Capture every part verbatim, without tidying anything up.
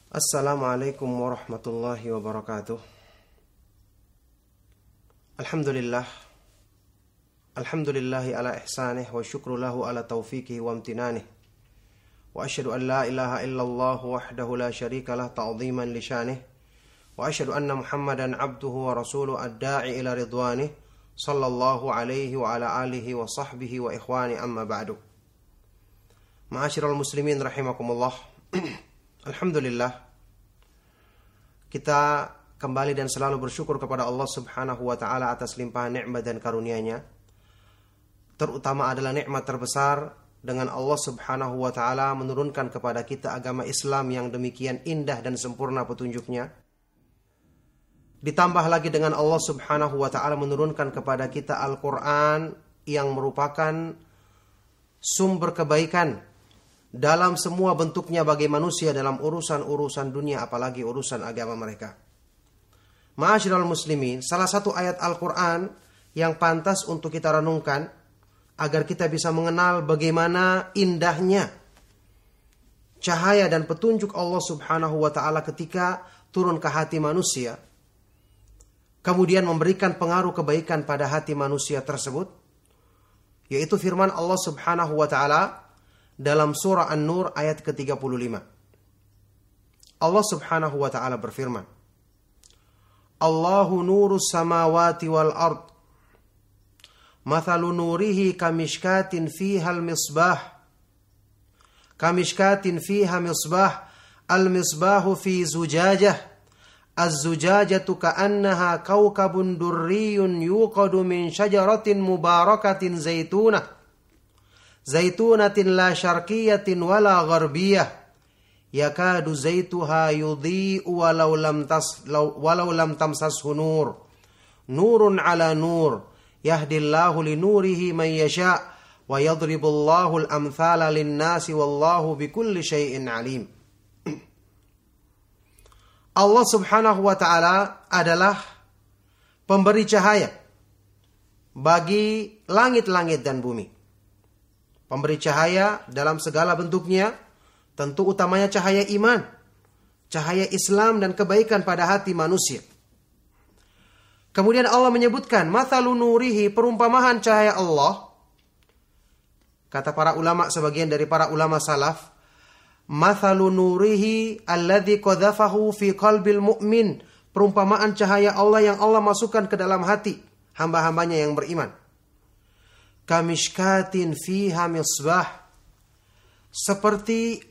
Assalamualaikum warahmatullahi wabarakatuh. Alhamdulillah. Alhamdulillahi ala ihsanih wa syukru lahu ala taufiqihi wa amtinanih. Wa asyhadu an la ilaha illallah wahdahu la syarika lah ta'ziman li syanih. Wa asyhadu anna Muhammadan abduhu wa rasuluhu ad-da'i ila ridwanih sallallahu alaihi wa ala alihi wa sahbihi wa ikhwani amma ba'du. Ma'asyiral muslimin rahimakumullah. Alhamdulillah, kita kembali dan selalu bersyukur kepada Allah Subhanahu wa taala atas limpahan nikmat dan karunia-Nya. Terutama adalah nikmat terbesar dengan Allah Subhanahu wa taala menurunkan kepada kita agama Islam yang demikian indah dan sempurna petunjuknya. Ditambah lagi dengan Allah Subhanahu wa taala menurunkan kepada kita Al-Qur'an yang merupakan sumber kebaikan dalam semua bentuknya bagi manusia dalam urusan-urusan dunia, apalagi urusan agama mereka. Ma'asyiral muslimin, salah satu ayat Al-Quran yang pantas untuk kita renungkan agar kita bisa mengenal bagaimana indahnya cahaya dan petunjuk Allah Subhanahu wa ta'ala ketika turun ke hati manusia, kemudian memberikan pengaruh kebaikan pada hati manusia tersebut, yaitu firman Allah Subhanahu wa ta'ala dalam surah An-Nur ayat ke tiga puluh lima. Allah Subhanahu wa ta'ala berfirman, Allahu nurus samawati wal ard. Mathalu nurihi kamishkatin fiha al-misbah. Kamishkatin fiha misbah. Al-misbahu fi zujajah. Az-zujajatu ka'annaha kawkabun durriyun yuqadu min syajaratin mubarakatin zaitunah. Zaitunatin la syarqiyatin wala gharbiyah yakadu zaituha yudhi'u walau lam tas walau lam tamsashu nur nurun ala nur yahdillahu linurihi man yasha wa yadribullahu al-amthala lin-nasi wallahu bikulli syai'in alim. Allah Subhanahu wa ta'ala adalah pemberi cahaya bagi langit-langit dan bumi. Pemberi cahaya dalam segala bentuknya, tentu utamanya cahaya iman, cahaya Islam dan kebaikan pada hati manusia. Kemudian Allah menyebutkan, mathalu nurihi, perumpamaan cahaya Allah. Kata para ulama, sebagian dari para ulama salaf, mathalu nurihi alladhi qadhafahu fi qalbil mu'min, perumpamaan cahaya Allah yang Allah masukkan ke dalam hati hamba-hambanya yang beriman. Kamishkatin fiha misbah, seperti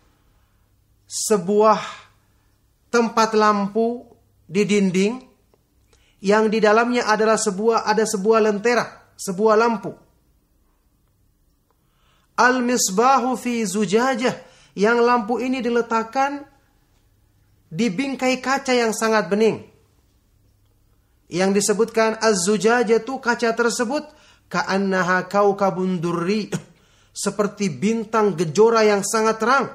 sebuah tempat lampu di dinding yang di dalamnya adalah sebuah ada sebuah lentera, sebuah lampu. Al-misbahu fi zujajah, yang lampu ini diletakkan di bingkai kaca yang sangat bening. Yang disebutkan az-zujajah itu kaca tersebut ka'annaha kaukabun durri, seperti bintang gejora yang sangat terang.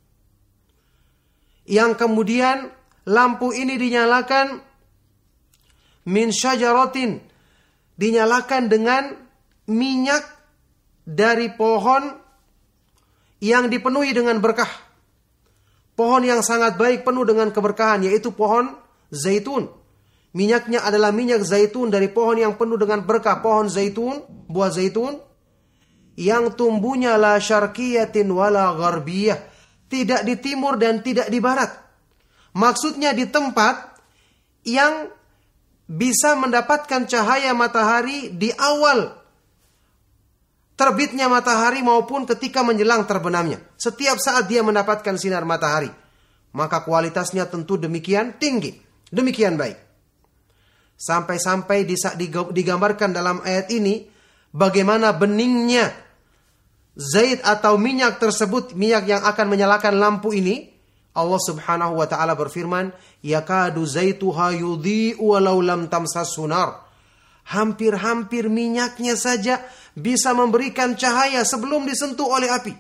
Yang kemudian lampu ini dinyalakan min syajaratin, dinyalakan dengan minyak dari pohon yang dipenuhi dengan berkah. Pohon yang sangat baik penuh dengan keberkahan, yaitu pohon zaitun. Minyaknya adalah minyak zaitun dari pohon yang penuh dengan berkah, pohon zaitun, buah zaitun yang tumbuhnya la syarqiyatin wala gharbiyah, tidak di timur dan tidak di barat. Maksudnya di tempat yang bisa mendapatkan cahaya matahari di awal terbitnya matahari maupun ketika menjelang terbenamnya. Setiap saat dia mendapatkan sinar matahari, maka kualitasnya tentu demikian tinggi, demikian baik. Sampai-sampai digambarkan dalam ayat ini bagaimana beningnya zait atau minyak tersebut, minyak yang akan menyalakan lampu ini. Allah Subhanahu wa ta'ala berfirman, yakadu zaituha yudhi'u walau lam tamsashu nar. Hampir-hampir minyaknya saja bisa memberikan cahaya sebelum disentuh oleh api.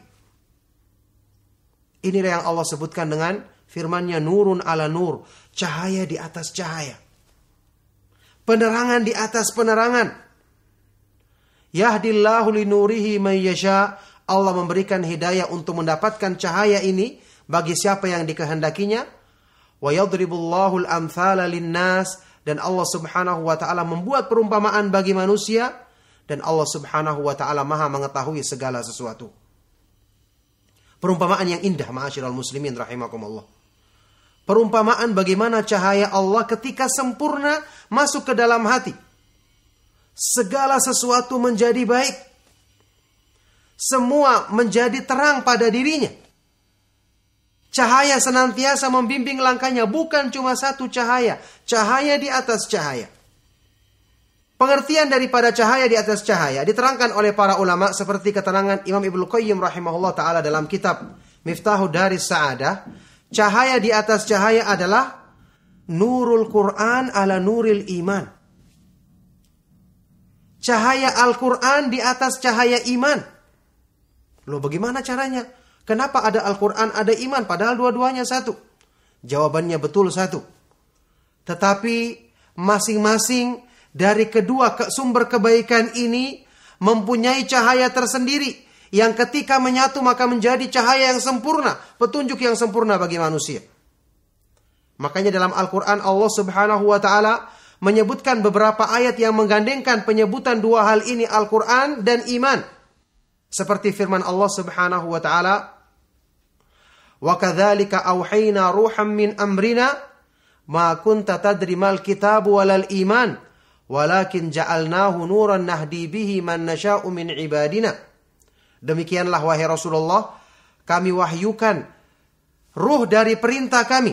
Inilah yang Allah sebutkan dengan firman-Nya nurun ala nur, cahaya di atas cahaya. Penerangan di atas penerangan. Yahdillahu linurihi man yasha. Allah memberikan hidayah untuk mendapatkan cahaya ini bagi siapa yang dikehendakinya. Wa yadribullahu al-amthala lin-nas, dan Allah Subhanahu wa taala membuat perumpamaan bagi manusia, dan Allah Subhanahu wa taala Maha mengetahui segala sesuatu. Perumpamaan yang indah, ma'asyiral muslimin rahimakumullah. Perumpamaan bagaimana cahaya Allah ketika sempurna masuk ke dalam hati. Segala sesuatu menjadi baik. Semua menjadi terang pada dirinya. Cahaya senantiasa membimbing langkahnya, bukan cuma satu cahaya, cahaya di atas cahaya. Pengertian daripada cahaya di atas cahaya diterangkan oleh para ulama seperti keterangan Imam Ibnu Qayyim rahimahullah taala dalam kitab Miftahud Daris Sa'adah. Cahaya di atas cahaya adalah nurul Quran ala nuril iman. Cahaya Al-Quran di atas cahaya iman. Loh, bagaimana caranya? Kenapa ada Al-Quran, ada iman, padahal dua-duanya satu? Jawabannya betul satu. Tetapi masing-masing dari kedua sumber kebaikan ini mempunyai cahaya tersendiri, yang ketika menyatu maka menjadi cahaya yang sempurna, petunjuk yang sempurna bagi manusia. Makanya dalam Al-Quran Allah Subhanahu wa ta'ala menyebutkan beberapa ayat yang menggandengkan penyebutan dua hal ini, Al-Quran dan iman. Seperti firman Allah Subhanahu wa ta'ala, wa kadzalika auhayna ruham min amrina ma kunta tadri mal kitab walal iman walakin ja'alnahu nuran nahdi bihi man nasha'u min ibadina. Demikianlah wahai Rasulullah, kami wahyukan ruh dari perintah kami,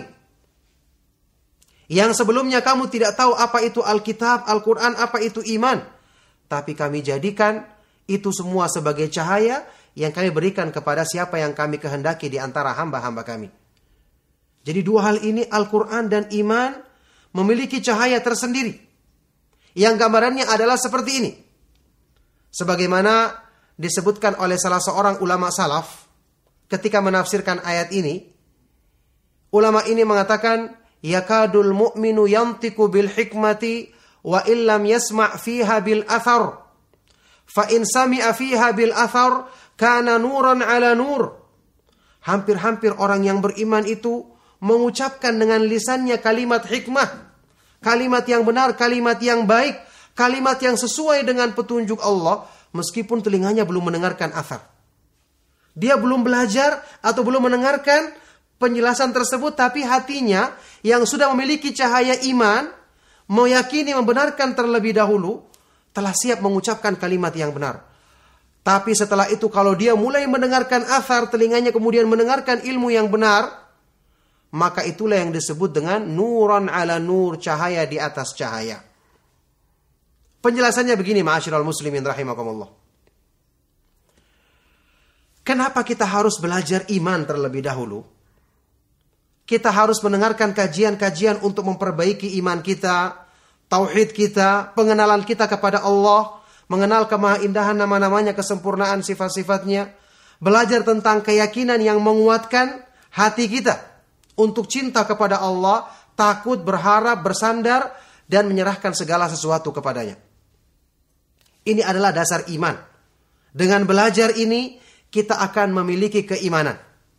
yang sebelumnya kamu tidak tahu apa itu Alkitab, Al-Quran, apa itu iman. Tapi kami jadikan itu semua sebagai cahaya yang kami berikan kepada siapa yang kami kehendaki di antara hamba-hamba kami. Jadi dua hal ini, Al-Quran dan iman, memiliki cahaya tersendiri. Yang gambarannya adalah seperti ini. Sebagaimana disebutkan oleh salah seorang ulama salaf ketika menafsirkan ayat ini. Ulama ini mengatakan, yakadul mu'minu yantiku bil hikmati wa illam yasma' fiha bil athar. Fa in sami'a fiha bil athar kana nuran ala nur. Hampir-hampir orang yang beriman itu mengucapkan dengan lisannya kalimat hikmah, kalimat yang benar, kalimat yang baik, kalimat yang sesuai dengan petunjuk Allah, meskipun telinganya belum mendengarkan athar. Dia belum belajar atau belum mendengarkan penjelasan tersebut, tapi hatinya yang sudah memiliki cahaya iman, meyakini, membenarkan terlebih dahulu, telah siap mengucapkan kalimat yang benar. Tapi setelah itu kalau dia mulai mendengarkan athar, telinganya kemudian mendengarkan ilmu yang benar, maka itulah yang disebut dengan nuran ala nur, cahaya di atas cahaya. Penjelasannya begini, ma'asyiral muslimin rahimakumullah. Kenapa kita harus belajar iman terlebih dahulu? Kita harus mendengarkan kajian-kajian untuk memperbaiki iman kita, tauhid kita, pengenalan kita kepada Allah, mengenal kemahaindahan nama-namanya, kesempurnaan sifat-sifatnya, belajar tentang keyakinan yang menguatkan hati kita untuk cinta kepada Allah, takut, berharap, bersandar, dan menyerahkan segala sesuatu kepadanya. Ini adalah dasar iman. Dengan belajar ini, kita akan memiliki keimanan.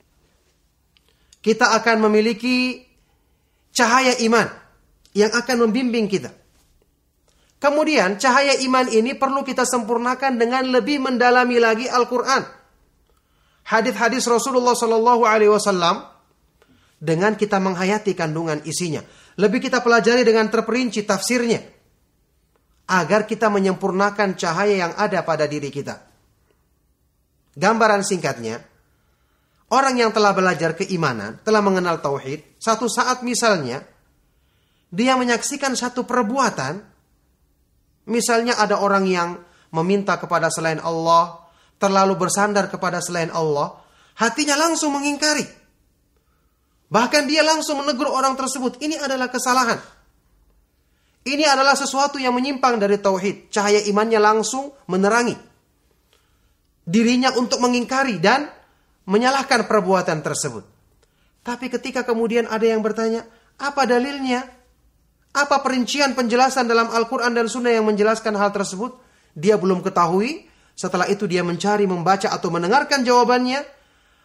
Kita akan memiliki cahaya iman yang akan membimbing kita. Kemudian cahaya iman ini perlu kita sempurnakan dengan lebih mendalami lagi Al-Quran. Hadis-hadis Rasulullah Sallallahu Alaihi Wasallam dengan kita menghayati kandungan isinya. Lebih kita pelajari dengan terperinci tafsirnya, agar kita menyempurnakan cahaya yang ada pada diri kita. Gambaran singkatnya, orang yang telah belajar keimanan, telah mengenal tauhid, satu saat misalnya dia menyaksikan satu perbuatan. Misalnya ada orang yang meminta kepada selain Allah, terlalu bersandar kepada selain Allah, hatinya langsung mengingkari. Bahkan dia langsung menegur orang tersebut. Ini adalah kesalahan. Ini adalah sesuatu yang menyimpang dari tauhid. Cahaya imannya langsung menerangi dirinya untuk mengingkari dan menyalahkan perbuatan tersebut. Tapi ketika kemudian ada yang bertanya, apa dalilnya? Apa perincian penjelasan dalam Al-Quran dan Sunnah yang menjelaskan hal tersebut? Dia belum ketahui. Setelah itu dia mencari, membaca atau mendengarkan jawabannya.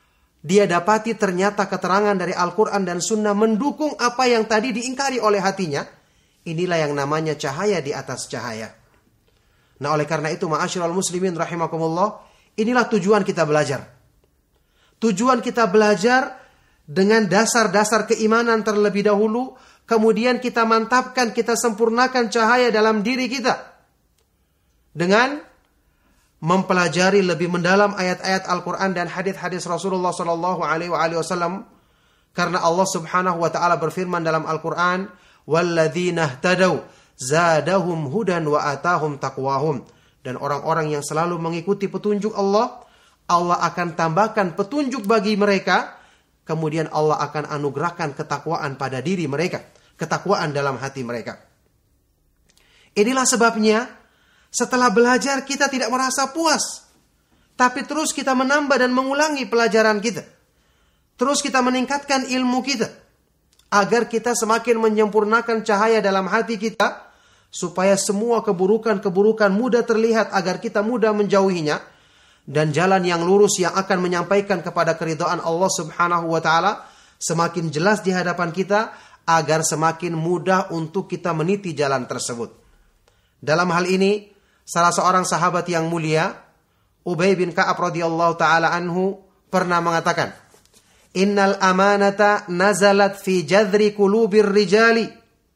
dia dapati ternyata keterangan dari Al-Quran dan Sunnah mendukung apa yang tadi diingkari oleh hatinya, inilah yang namanya cahaya di atas cahaya. Nah, oleh karena itu, ma'asyiral muslimin rahimakumullah, inilah tujuan kita belajar. Tujuan kita belajar dengan dasar-dasar keimanan terlebih dahulu, kemudian kita mantapkan, kita sempurnakan cahaya dalam diri kita dengan mempelajari lebih mendalam ayat-ayat Al-Quran dan hadis-hadis Rasulullah Sallallahu Alaihi Wasallam. Karena Allah Subhanahu Wa Taala berfirman dalam Al-Quran, "Walladzina ihtadaw zadahum hudan wa atahum taqwahum." Dan orang-orang yang selalu mengikuti petunjuk Allah, Allah akan tambahkan petunjuk bagi mereka, kemudian Allah akan anugerahkan ketakwaan pada diri mereka, ketakwaan dalam hati mereka. Inilah sebabnya setelah belajar kita tidak merasa puas, tapi terus kita menambah dan mengulangi pelajaran kita. Terus kita meningkatkan ilmu kita, agar kita semakin menyempurnakan cahaya dalam hati kita, supaya semua keburukan-keburukan mudah terlihat, agar kita mudah menjauhinya, dan jalan yang lurus yang akan menyampaikan kepada keridhaan Allah Subhanahu wa Ta'ala semakin jelas di hadapan kita, agar semakin mudah untuk kita meniti jalan tersebut. Dalam hal ini, salah seorang sahabat yang mulia, Ubay bin Ka'ab radhiyallahu taala anhu, pernah mengatakan, "Innal amanata nazalat fi jadri qulubir rijali,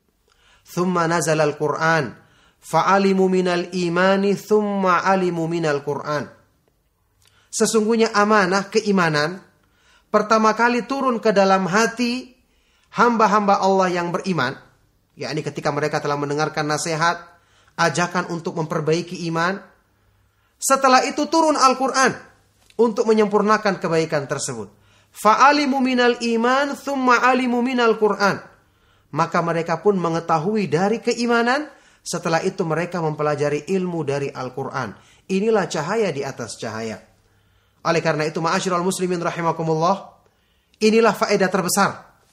thumma nazala al-Qur'an, fa'alimu minal imani, thumma alimu minal Qur'an." Sesungguhnya amanah, keimanan, pertama kali turun ke dalam hati hamba-hamba Allah yang beriman, yakni ketika mereka telah mendengarkan nasihat, ajakan untuk memperbaiki iman. Setelah itu turun Al-Quran untuk menyempurnakan kebaikan tersebut. Fa'alimu minal iman, thumma alimu minal Quran. Maka mereka pun mengetahui dari keimanan, setelah itu mereka mempelajari ilmu dari Al-Quran. Inilah cahaya di atas cahaya. Oleh karena itu, ma'asyiral muslimin rahimakumullah, inilah faedah terbesar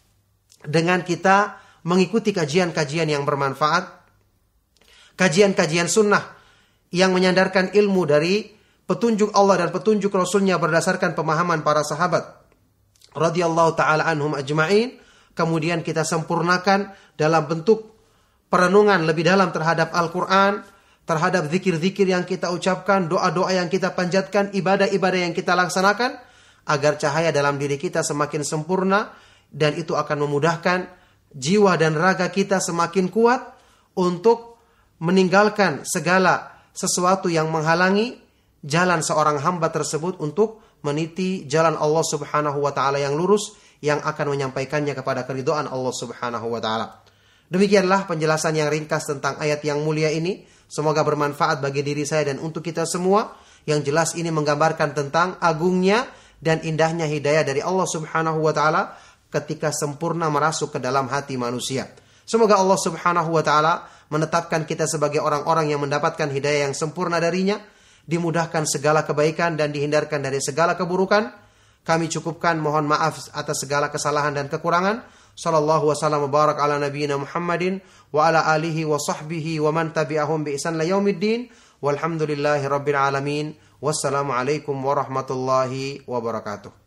dengan kita mengikuti kajian-kajian yang bermanfaat, kajian-kajian sunnah yang menyandarkan ilmu dari petunjuk Allah dan petunjuk Rasulnya berdasarkan pemahaman para sahabat radhiyallahu ta'ala anhum ajma'in. Kemudian kita sempurnakan dalam bentuk perenungan lebih dalam terhadap Al-Quran, terhadap zikir-zikir yang kita ucapkan, doa-doa yang kita panjatkan, ibadah-ibadah yang kita laksanakan, agar cahaya dalam diri kita semakin sempurna, dan itu akan memudahkan jiwa dan raga kita semakin kuat untuk meninggalkan segala sesuatu yang menghalangi jalan seorang hamba tersebut untuk meniti jalan Allah Subhanahu wa Ta'ala yang lurus, yang akan menyampaikannya kepada keridhaan Allah Subhanahu wa Ta'ala. Demikianlah penjelasan yang ringkas tentang ayat yang mulia ini. Semoga bermanfaat bagi diri saya dan untuk kita semua. Yang jelas ini menggambarkan tentang agungnya dan indahnya hidayah dari Allah Subhanahu wa Ta'ala ketika sempurna merasuk ke dalam hati manusia. Semoga Allah Subhanahu wa Ta'ala menetapkan kita sebagai orang-orang yang mendapatkan hidayah yang sempurna darinya, dimudahkan segala kebaikan dan dihindarkan dari segala keburukan. Kami cukupkan, mohon maaf atas segala kesalahan dan kekurangan. Sallallahu wasallam barak ala nabiyina Muhammadin wa ala alihi wa sahbihi wa man tabi'ahum bi ihsan la yaumiddin. Walhamdulillahi rabbil alamin. Wassalamu alaikum warahmatullahi wabarakatuh.